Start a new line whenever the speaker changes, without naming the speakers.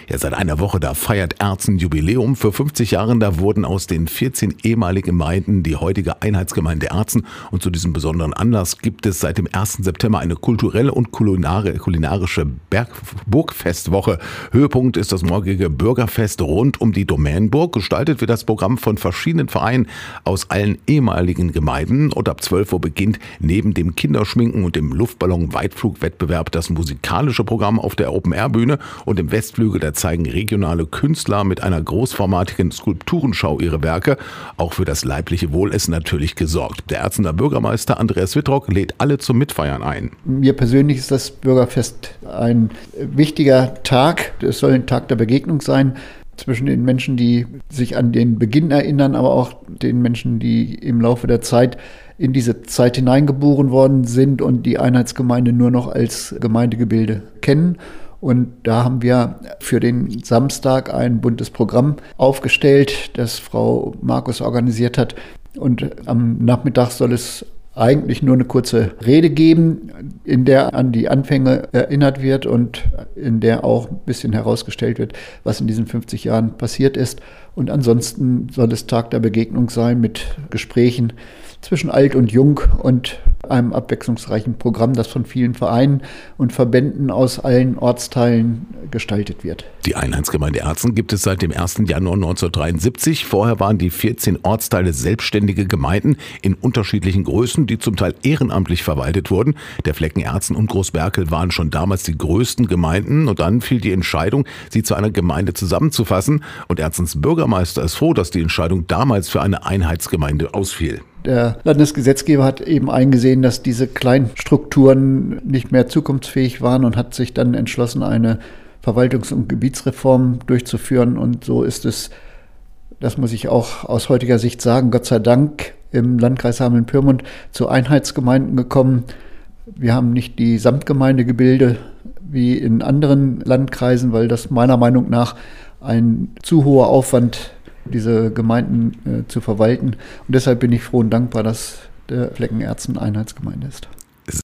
Ja, seit einer Woche, da feiert Erzen Jubiläum. Für 50 Jahre, da wurden aus den 14 ehemaligen Gemeinden die heutige Einheitsgemeinde Erzen. Und zu diesem besonderen Anlass gibt es seit dem 1. September eine kulturelle und kulinarische Burgfestwoche. Höhepunkt ist das morgige Bürgerfest rund um die Domänenburg. Gestaltet wird das Programm von verschiedenen Vereinen aus allen ehemaligen Gemeinden. Und ab 12 Uhr beginnt neben dem Kinderschminken und dem Luftballon-Weitflugwettbewerb das musikalische Programm auf der Open-Air-Bühne. Und im Westflügel, da zeigen regionale Künstler mit einer großformatigen Skulpturenschau ihre Werke. Auch für das leibliche Wohl ist natürlich gesorgt. Der Erzener Bürgermeister Andreas Wittrock lädt alle zum Mitfeiern ein.
Mir persönlich ist das Bürgerfest ein wichtiger Tag. Es soll ein Tag der Begegnung sein zwischen den Menschen, die sich an den Beginn erinnern, aber auch den Menschen, die im Laufe der Zeit in diese Zeit hineingeboren worden sind und die Einheitsgemeinde nur noch als Gemeindegebilde kennen. Und da haben wir für den Samstag ein buntes Programm aufgestellt, das Frau Markus organisiert hat. Und am Nachmittag soll es eigentlich nur eine kurze Rede geben, in der an die Anfänge erinnert wird und in der auch ein bisschen herausgestellt wird, was in diesen 50 Jahren passiert ist. Und ansonsten soll es Tag der Begegnung sein mit Gesprächen zwischen Alt und Jung und einem abwechslungsreichen Programm, das von vielen Vereinen und Verbänden aus allen Ortsteilen gestaltet wird.
Die Einheitsgemeinde Erzen gibt es seit dem 1. Januar 1973. Vorher waren die 14 Ortsteile selbstständige Gemeinden in unterschiedlichen Größen, die zum Teil ehrenamtlich verwaltet wurden. Der Flecken Erzen und Großberkel waren schon damals die größten Gemeinden und dann fiel die Entscheidung, sie zu einer Gemeinde zusammenzufassen. Und Erzens Bürgermeister ist froh, dass die Entscheidung damals für eine Einheitsgemeinde ausfiel.
Der Landesgesetzgeber hat eben eingesehen, dass diese Kleinstrukturen nicht mehr zukunftsfähig waren und hat sich dann entschlossen, eine Verwaltungs- und Gebietsreform durchzuführen. Und so ist es, das muss ich auch aus heutiger Sicht sagen, Gott sei Dank im Landkreis Hameln-Pyrmont zu Einheitsgemeinden gekommen. Wir haben nicht die Samtgemeindegebilde wie in anderen Landkreisen, weil das meiner Meinung nach ein zu hoher Aufwand diese Gemeinden zu verwalten. Und deshalb bin ich froh und dankbar, dass der Flecken Erzen Einheitsgemeinde ist.